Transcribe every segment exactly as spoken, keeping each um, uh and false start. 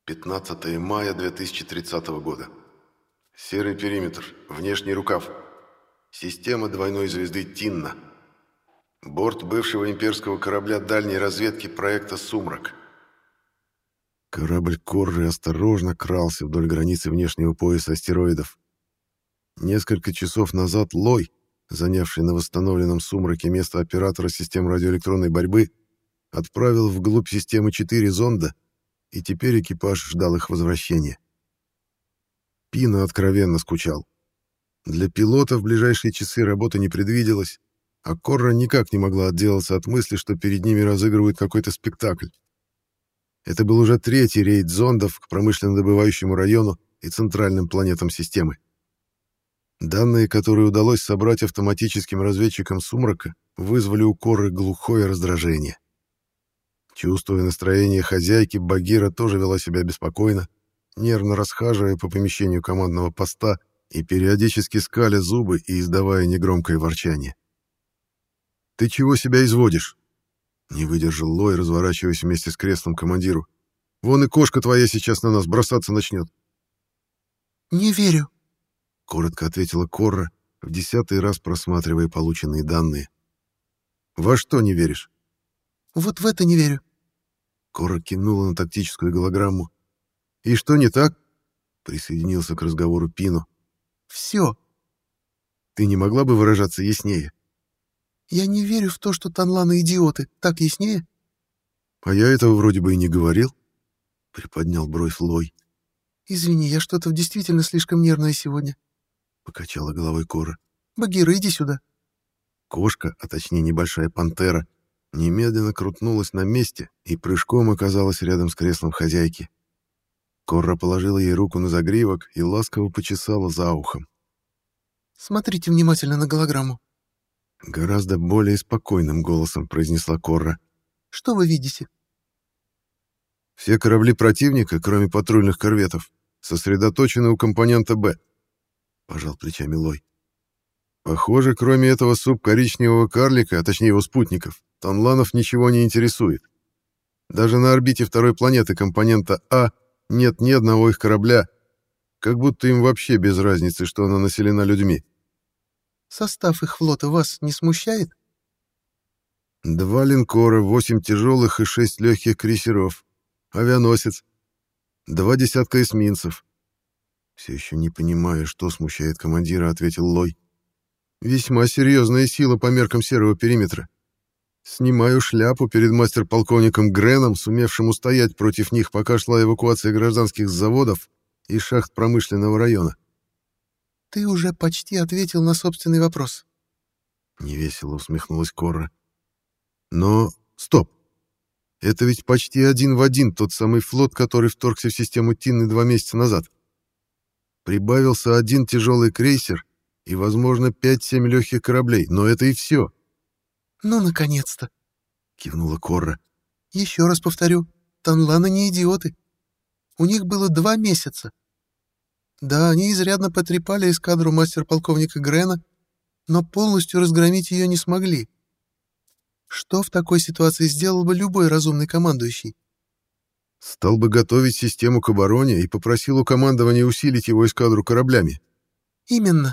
пятнадцатое мая две тысячи тридцатого года. Серый периметр, внешний рукав. Система двойной звезды Тинна. Борт бывшего имперского корабля дальней разведки проекта «Сумрак». Корабль Корры осторожно крался вдоль границы внешнего пояса астероидов. Несколько часов назад Лой, занявший на восстановленном «Сумраке» место оператора систем радиоэлектронной борьбы, отправил вглубь системы четыре зонда, и теперь экипаж ждал их возвращения. Пино откровенно скучал. Для пилота в ближайшие часы работы не предвиделось, а Корра никак не могла отделаться от мысли, что перед ними разыгрывают какой-то спектакль. Это был уже третий рейд зондов к промышленно-добывающему району и центральным планетам системы. Данные, которые удалось собрать автоматическим разведчикам «Сумрака», вызвали у Корры глухое раздражение. Чувствуя настроение хозяйки, Багира тоже вела себя беспокойно, нервно расхаживая по помещению командного поста и периодически скаля зубы и издавая негромкое ворчание. «Ты чего себя изводишь?» — не выдержал Лой, разворачиваясь вместе с креслом командиру. «Вон и кошка твоя сейчас на нас бросаться начнет». «Не верю», — коротко ответила Корра, в десятый раз просматривая полученные данные. «Во что не веришь?» «Вот в это не верю». Корра кивнула на тактическую голограмму. «И что не так?» — присоединился к разговору Пино. «Все. «Ты не могла бы выражаться яснее?» Я не верю в то, что танланы идиоты. Так яснее?» «А я этого вроде бы и не говорил», — приподнял бровь Лой. «Извини, я что-то действительно слишком нервная сегодня», — покачала головой Корра. «Багира, иди сюда». Кошка, а точнее небольшая пантера, немедленно крутнулась на месте и прыжком оказалась рядом с креслом хозяйки. Корра положила ей руку на загривок и ласково почесала за ухом. «Смотрите внимательно на голограмму». Гораздо более спокойным голосом произнесла Корра. «Что вы видите?» «Все корабли противника, кроме патрульных корветов, сосредоточены у компонента «Б», — пожал плечами Лой. Похоже, кроме этого субкоричневого карлика, а точнее его спутников, танланов ничего не интересует. Даже на орбите второй планеты компонента «А» нет ни одного их корабля, как будто им вообще без разницы, что она населена людьми. «Состав их флота вас не смущает?» Два линкора, восемь тяжелых и шесть легких крейсеров, авианосец, два десятка эсминцев. Все еще не понимая, что смущает командира, ответил Лой. Весьма серьезная сила по меркам серого периметра. Снимаю шляпу перед мастер-полковником Греном, сумевшим устоять против них, пока шла эвакуация гражданских заводов и шахт промышленного района. «Ты уже почти ответил на собственный вопрос». Невесело усмехнулась Корра. «Но стоп! Это ведь почти один в один тот самый флот, который вторгся в систему Тинны два месяца назад. Прибавился один тяжелый крейсер и, возможно, пять-семь легких кораблей, но это и все». «Ну, наконец-то!» — кивнула Корра. «Еще раз повторю, танланы не идиоты. У них было два месяца. Да, они изрядно потрепали эскадру мастер-полковника Грена, но полностью разгромить ее не смогли. Что в такой ситуации сделал бы любой разумный командующий?» «Стал бы готовить систему к обороне и попросил у командования усилить его эскадру кораблями». «Именно.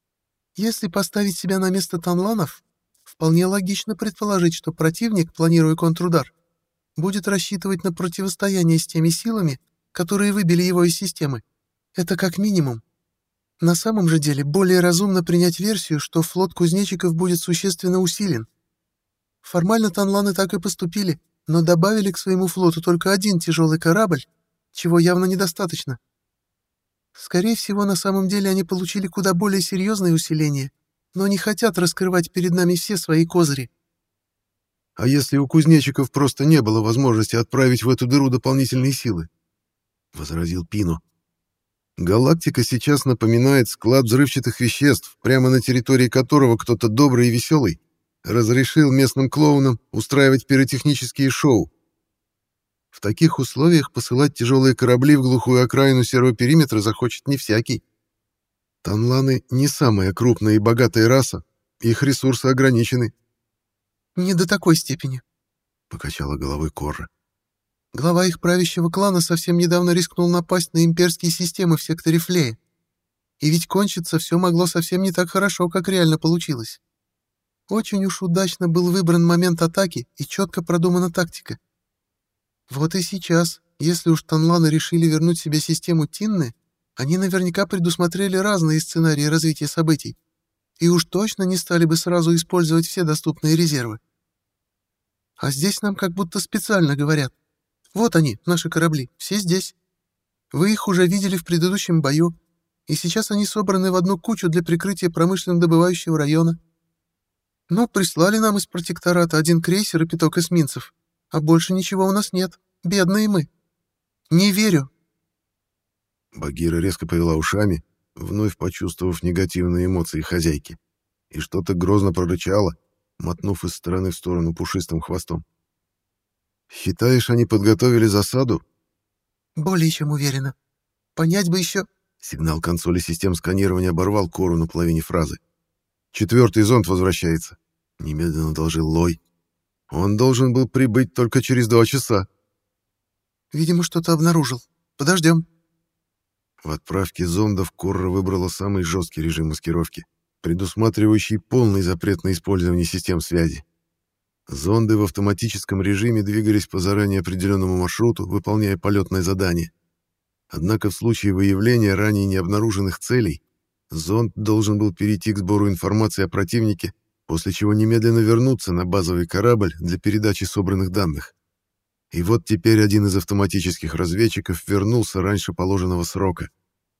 Если поставить себя на место танланов, вполне логично предположить, что противник, планируя контрудар, будет рассчитывать на противостояние с теми силами, которые выбили его из системы. Это как минимум. На самом же деле более разумно принять версию, что флот кузнечиков будет существенно усилен. Формально танланы так и поступили, но добавили к своему флоту только один тяжелый корабль, чего явно недостаточно. Скорее всего, на самом деле они получили куда более серьезное усиление, но не хотят раскрывать перед нами все свои козыри». «А если у кузнечиков просто не было возможности отправить в эту дыру дополнительные силы?» — возразил Пино. «Галактика сейчас напоминает склад взрывчатых веществ, прямо на территории которого кто-то добрый и веселый разрешил местным клоунам устраивать пиротехнические шоу. В таких условиях посылать тяжелые корабли в глухую окраину серого периметра захочет не всякий. Танланы не самая крупная и богатая раса, их ресурсы ограничены». «Не до такой степени», — покачала головой Корра. Глава их правящего клана совсем недавно рискнул напасть на имперские системы в секторе Флея. И ведь кончиться все могло совсем не так хорошо, как реально получилось. Очень уж удачно был выбран момент атаки и четко продумана тактика. Вот и сейчас, если уж танланы решили вернуть себе систему Тинны, они наверняка предусмотрели разные сценарии развития событий и уж точно не стали бы сразу использовать все доступные резервы. А здесь нам как будто специально говорят: вот они, наши корабли, все здесь. Вы их уже видели в предыдущем бою, и сейчас они собраны в одну кучу для прикрытия промышленно-добывающего района. Ну, прислали нам из протектората один крейсер и пяток эсминцев, а больше ничего у нас нет. Бедные мы. Не верю. Багира резко повела ушами, вновь почувствовав негативные эмоции хозяйки, и что-то грозно прорычала, мотнув из стороны в сторону пушистым хвостом. «Считаешь, они подготовили засаду?» «Более чем уверена. Понять бы еще...» Сигнал консоли систем сканирования оборвал Кору на половине фразы. «Четвертый зонд возвращается», — немедленно доложил Лой. «Он должен был прибыть только через два часа». «Видимо, что-то обнаружил. Подождем». В отправке зондов Корра выбрала самый жесткий режим маскировки, предусматривающий полный запрет на использование систем связи. Зонды в автоматическом режиме двигались по заранее определенному маршруту, выполняя полетное задание. Однако в случае выявления ранее необнаруженных целей зонд должен был перейти к сбору информации о противнике, после чего немедленно вернуться на базовый корабль для передачи собранных данных. И вот теперь один из автоматических разведчиков вернулся раньше положенного срока.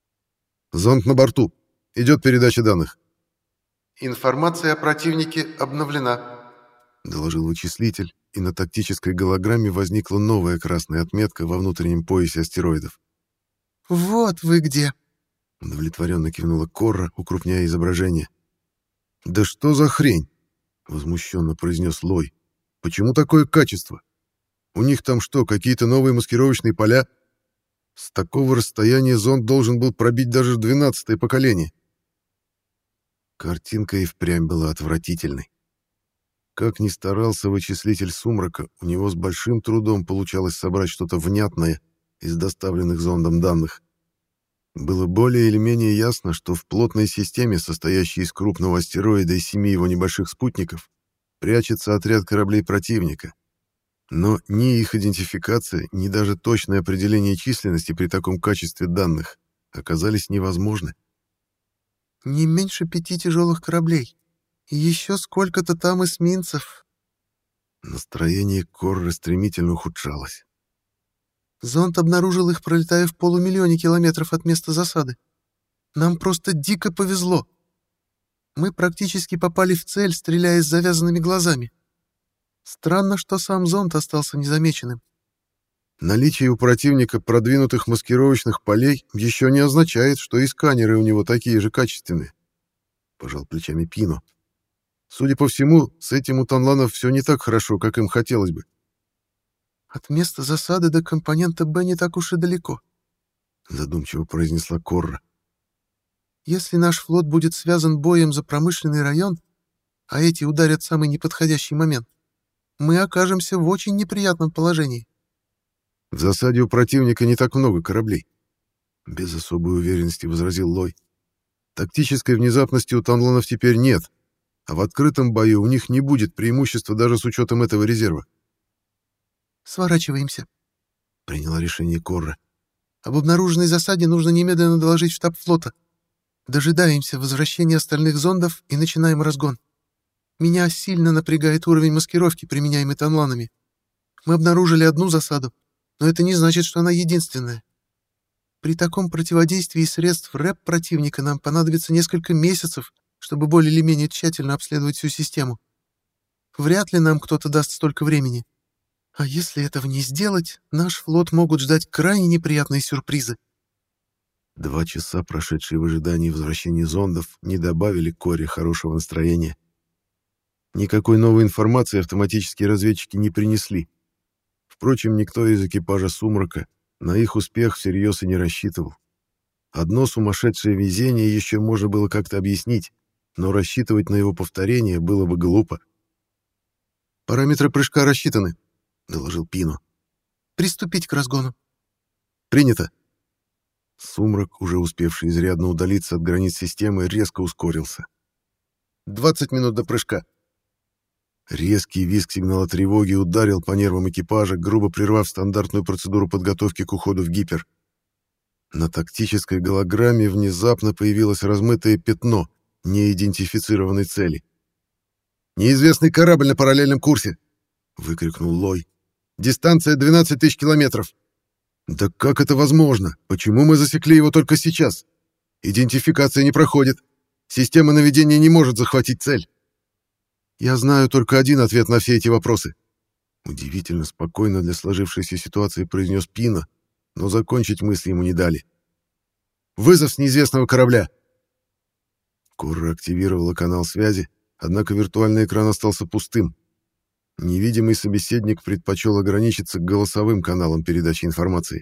«Зонд на борту. Идет передача данных». «Информация о противнике обновлена», — доложил вычислитель, и на тактической голограмме возникла новая красная отметка во внутреннем поясе астероидов. «Вот вы где!» — удовлетворенно кивнула Корра, укрупняя изображение. «Да что за хрень?» — возмущенно произнес Лой. «Почему такое качество? У них там что, какие-то новые маскировочные поля? С такого расстояния зонд должен был пробить даже двенадцатое поколение». Картинка и впрямь была отвратительной. Как ни старался вычислитель сумрака, у него с большим трудом получалось собрать что-то внятное из доставленных зондом данных. Было более или менее ясно, что в плотной системе, состоящей из крупного астероида и семи его небольших спутников, прячется отряд кораблей противника. Но ни их идентификация, ни даже точное определение численности при таком качестве данных оказались невозможны. «Не меньше пяти тяжелых кораблей. И еще сколько-то там эсминцев». Настроение Корры стремительно ухудшалось. Зонд обнаружил их, пролетая в полумиллионе километров от места засады. Нам просто дико повезло. Мы практически попали в цель, стреляя с завязанными глазами. Странно, что сам зонд остался незамеченным. Наличие у противника продвинутых маскировочных полей еще не означает, что и сканеры у него такие же качественные. Пожал плечами Пино. Судя по всему, с этим у танланов все не так хорошо, как им хотелось бы. От места засады до компонента Б не так уж и далеко, задумчиво произнесла Корра. Если наш флот будет связан боем за промышленный район, а эти ударят в самый неподходящий момент, мы окажемся в очень неприятном положении. В засаде у противника не так много кораблей, без особой уверенности возразил Лой. Тактической внезапности у танланов теперь нет, а в открытом бою у них не будет преимущества даже с учетом этого резерва. «Сворачиваемся», — приняла решение Корра. «Об обнаруженной засаде нужно немедленно доложить в штаб флота. Дожидаемся возвращения остальных зондов и начинаем разгон. Меня сильно напрягает уровень маскировки, применяемый танланами. Мы обнаружили одну засаду, но это не значит, что она единственная. При таком противодействии средств рэп противника нам понадобится несколько месяцев, чтобы более или менее тщательно обследовать всю систему. Вряд ли нам кто-то даст столько времени. А если этого не сделать, наш флот могут ждать крайне неприятные сюрпризы». Два часа, прошедшие в ожидании возвращения зондов, не добавили Коре хорошего настроения. Никакой новой информации автоматические разведчики не принесли. Впрочем, никто из экипажа «Сумрака» на их успех всерьез и не рассчитывал. Одно сумасшедшее везение еще можно было как-то объяснить, но рассчитывать на его повторение было бы глупо. «Параметры прыжка рассчитаны», — доложил Пино. Приступить к разгону. Принято. Сумрак, уже успевший изрядно удалиться от границ системы, резко ускорился. двадцать минут до прыжка. Резкий визг сигнала тревоги ударил по нервам экипажа, грубо прервав стандартную процедуру подготовки к уходу в гипер. На тактической голограмме внезапно появилось размытое пятно неидентифицированной цели. «Неизвестный корабль на параллельном курсе!» — выкрикнул Лой. «Дистанция двенадцать тысяч километров!» «Да как это возможно? Почему мы засекли его только сейчас? Идентификация не проходит. Система наведения не может захватить цель». «Я знаю только один ответ на все эти вопросы», — удивительно спокойно для сложившейся ситуации произнес Пина, но закончить мысли ему не дали. «Вызов с неизвестного корабля!» Корра активировала канал связи, однако виртуальный экран остался пустым. Невидимый собеседник предпочел ограничиться голосовым каналом передачи информации.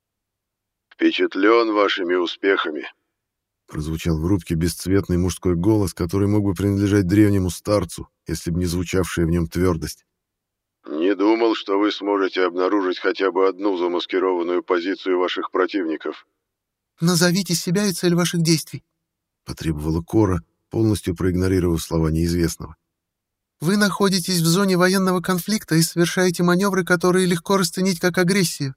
«Впечатлен вашими успехами», — прозвучал в рубке бесцветный мужской голос, который мог бы принадлежать древнему старцу, если бы не звучавшая в нем твердость. «Не думал, что вы сможете обнаружить хотя бы одну замаскированную позицию ваших противников». «Назовите себя и цель ваших действий», — потребовала Корра, полностью проигнорировав слова неизвестного. «Вы находитесь в зоне военного конфликта и совершаете маневры, которые легко расценить как агрессию».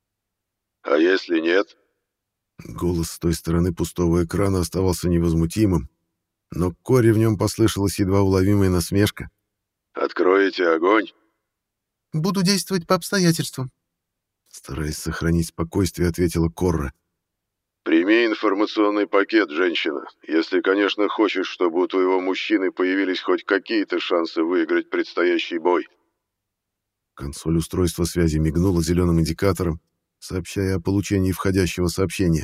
«А если нет?» Голос с той стороны пустого экрана оставался невозмутимым, но к Корре в нем послышалась едва уловимая насмешка. «Откроете огонь?» «Буду действовать по обстоятельствам», — стараясь сохранить спокойствие, ответила Корра. «Прими информационный пакет, женщина, если, конечно, хочешь, чтобы у твоего мужчины появились хоть какие-то шансы выиграть предстоящий бой». Консоль устройства связи мигнула зеленым индикатором, сообщая о получении входящего сообщения.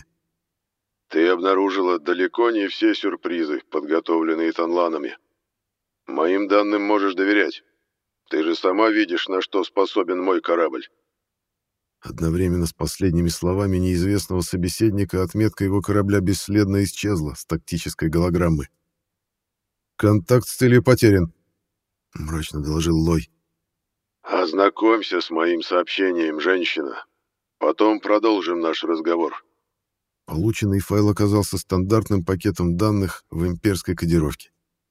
«Ты обнаружила далеко не все сюрпризы, подготовленные танланами. Моим данным можешь доверять. Ты же сама видишь, на что способен мой корабль». Одновременно с последними словами неизвестного собеседника отметка его корабля бесследно исчезла с тактической голограммы. «Контакт с целью потерян», — мрачно доложил Лой. «Ознакомься с моим сообщением, женщина. Потом продолжим наш разговор». Полученный файл оказался стандартным пакетом данных в имперской кодировке.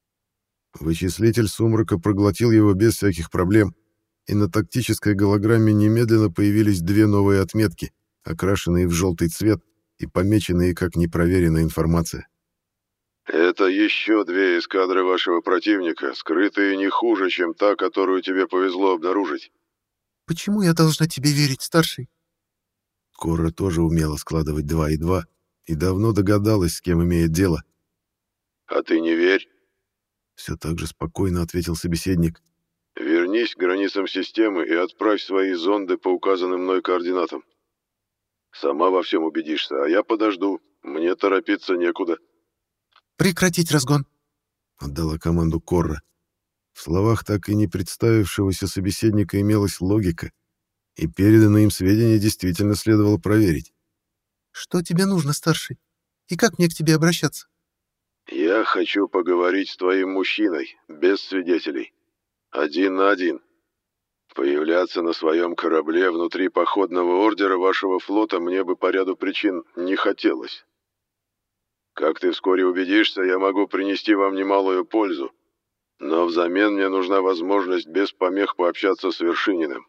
Вычислитель сумрака проглотил его без всяких проблем, и на тактической голограмме немедленно появились две новые отметки, окрашенные в желтый цвет и помеченные как непроверенная информация. «Это еще две эскадры вашего противника, скрытые не хуже, чем та, которую тебе повезло обнаружить». «Почему я должна тебе верить, старший?» Корра тоже умела складывать два и два и давно догадалась, с кем имеет дело. «А ты не верь», — все так же спокойно ответил собеседник. «Вернись к границам системы и отправь свои зонды по указанным мной координатам. Сама во всем убедишься, а я подожду, мне торопиться некуда». «Прекратить разгон», — отдала команду Корра. В словах так и не представившегося собеседника имелась логика, и переданные им сведения действительно следовало проверить. «Что тебе нужно, старший? И как мне к тебе обращаться?» «Я хочу поговорить с твоим мужчиной, без свидетелей. Один на один. Появляться на своем корабле внутри походного ордера вашего флота мне бы по ряду причин не хотелось. Как ты вскоре убедишься, я могу принести вам немалую пользу, но взамен мне нужна возможность без помех пообщаться с Вершининым.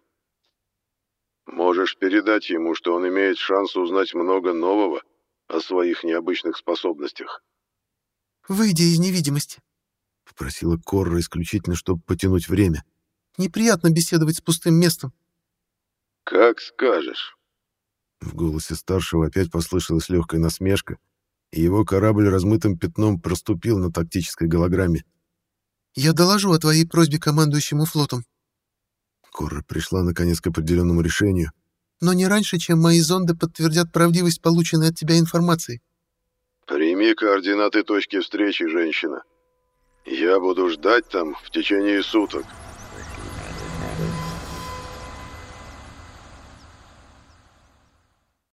Можешь передать ему, что он имеет шанс узнать много нового о своих необычных способностях». «Выйди из невидимости», — попросила Корра исключительно, чтобы потянуть время. «Неприятно беседовать с пустым местом». «Как скажешь». В голосе старшего опять послышалась легкая насмешка, и его корабль размытым пятном проступил на тактической голограмме. «Я доложу о твоей просьбе командующему флотом». Корра пришла наконец к определенному решению. «Но не раньше, чем мои зонды подтвердят правдивость полученной от тебя информации». «Прими координаты точки встречи, женщина. Я буду ждать там в течение суток».